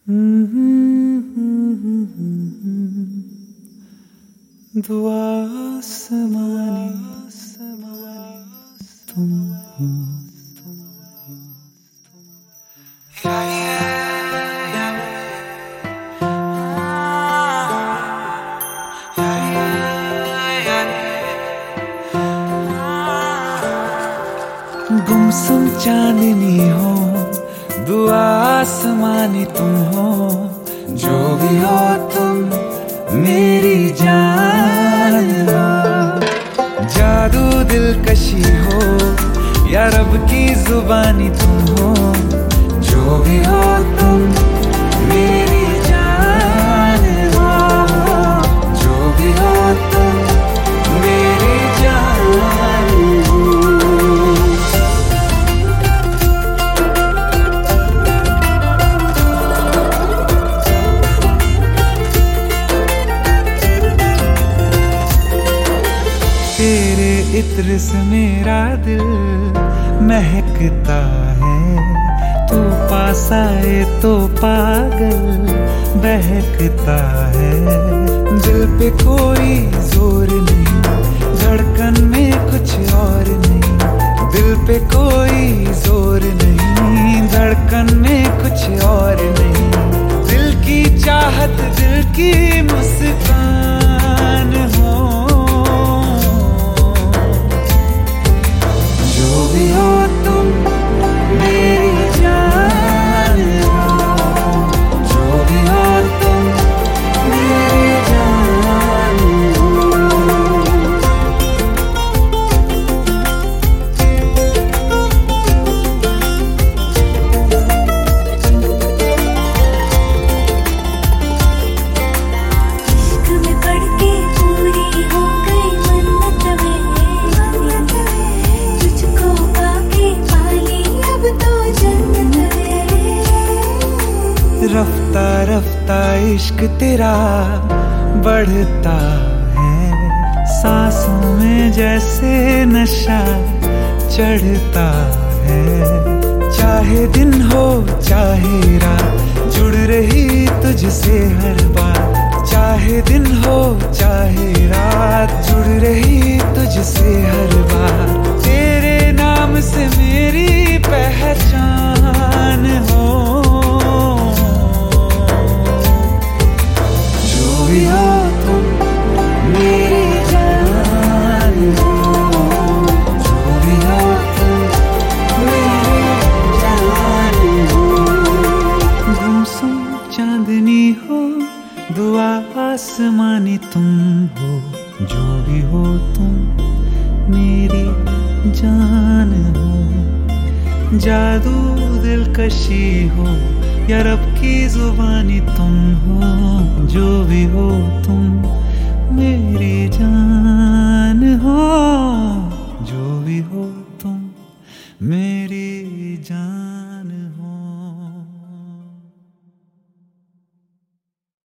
दुआ आसमानी तुम हो। गुमसुम चांदनी हो, दुआ आसमानी तुम हो। जो भी हो तुम मेरी जान हो। जादू दिलकशी हो या रब की जुबानी तुम हो। जो भी हो तुम मेरी जान हो। जो भी हो तुम मेरी जान हो। तेरे इत्र से मेरा दिल महकता है। तू पास आए तो पागल बहकता है। दिल पे कोई जोर नहीं, धड़कन में कुछ और नहीं। दिल पे कोई जोर नहीं, धड़कन में कुछ और नहीं। दिल की चाहत, दिल की मुस्कान हो। जो भी हो तुम मेरी जान हो। जो भी हो तुम मेरी जान हो। इश्क में पड़ के पूरी हो गई मन्नत वे। तुझको पाके पाली अब तो जन्नत वे। रफ्ता रफ्ता इश्क तेरा बढ़ता है। सांसों में जैसे नशा चढ़ता है। चाहे दिन हो चाहे रात, जुड़ रही तुझसे हर बात। चाहे दिन हो चाहे रात, जुड़ रही तुझसे हर बात। तेरे नाम से मेरी पहचान हो। जो भी हो तुम मेरी जान हो। जो भी हो तुम मेरी जान हो। गुमसुम चांदनी हो, दुआ आसमानी तुम हो। जो भी हो तुम मेरी जान हो। जादू दिलकशी हो या रब की जुबानी तुम हो। जो भी हो तुम मेरी जान हो। जो भी हो तुम मेरी